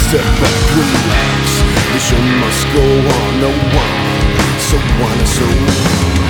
step back, relax. The show must go on, no one. So on and so on.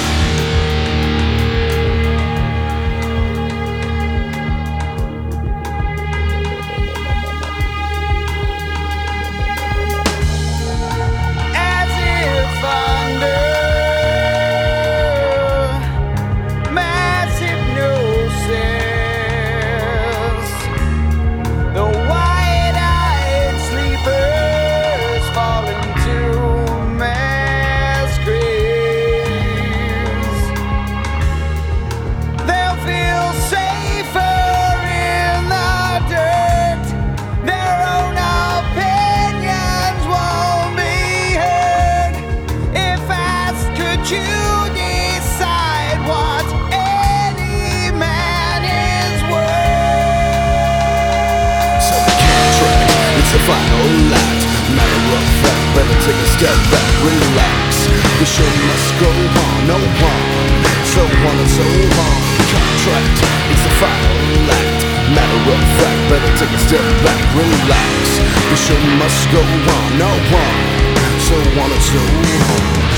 The final act, matter of fact, better take a step back, relax. The show must go on, no one. So on and so on. Contract, it's the final act, matter of fact, better take a step back, relax. The show must go on, no one. So on and so on.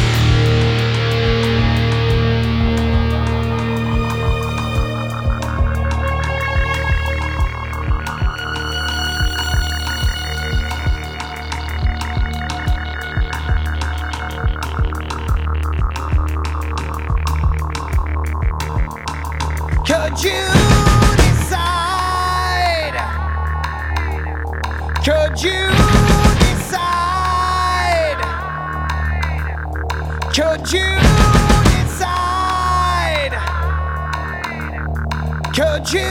Could you decide? Could you decide? Could you decide? Could you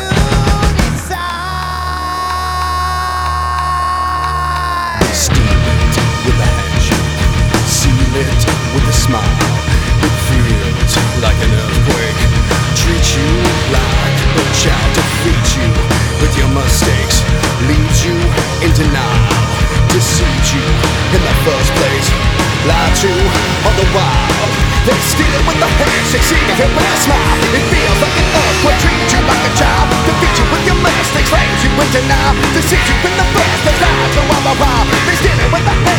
decide? Steal it with a handshake, seal it with a smile. It feels like an earthquake. Treat you like a child, defeat you with your mistakes, leads you in denial, deceives you in the first place, lie to all the while. They steal it with the handshake, see it with a smile. It feels like an earthquake, treat you like a child, defeat you with your mistakes, leads you in denial, deceives you in the first place, lie to all the while. They steal it with the handshake.